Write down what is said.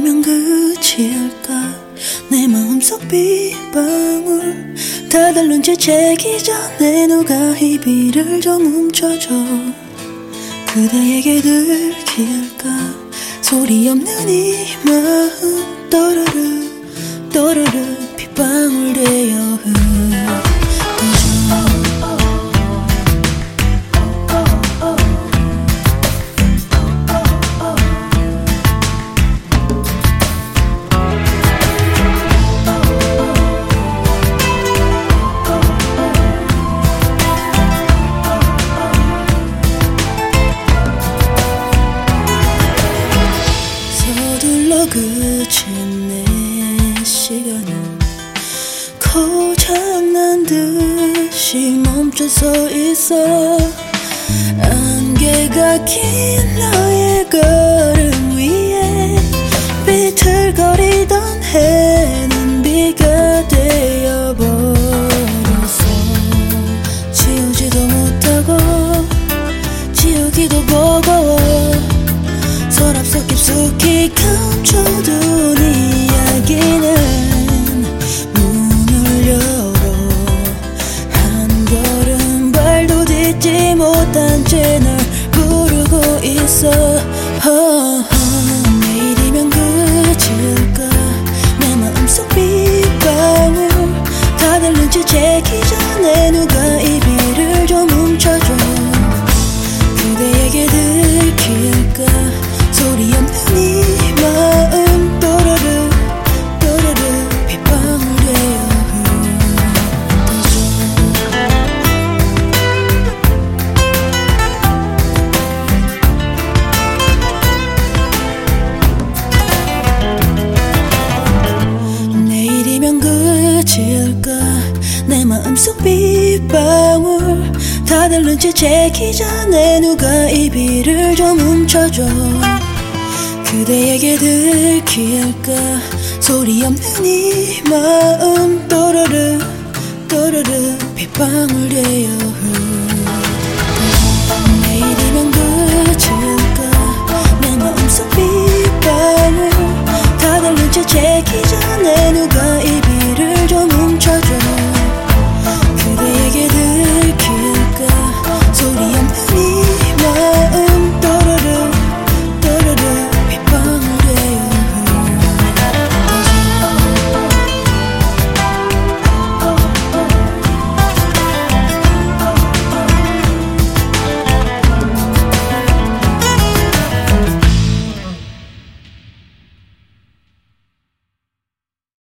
내일이면 그칠까 내 마음속 빗방울 다들 눈치채기 전에 누가 이 비를 좀 훔쳐줘. 그대에게 들킬까 소리 없는 이 마음 또르르 또르르 빗방울 되어 흩어져. 그친 내 시간은 고장난 듯이 멈춰서 있어. 안개가 낀 너의 걸음 위에 비틀거리던 해는 비가 되어버렸어. 지우지도 못하고 지우기도 버거워. 서랍 속 깊숙이 감춰둔 이야기는 문을 열어 한 걸음 발도 딛지 못한 채 널 부르고 있어. 내일이면 그칠까 내 마음속 빗방울 다들 눈치채기 전에 누가 이 비를 좀 훔쳐줘. 그대에게 들킬까 소리 없는 이 마음 또르르 또르르 빗방울 되어 흩어져. 내일이면 그칠까 내 마음속 빗방울 다들 눈치채기 전에 누가 이 비를 좀 훔쳐줘. 그대에게 들킬까 소리 없는 이 마음 또르르 또르르 빗방울 되어 흩어져. 내일이면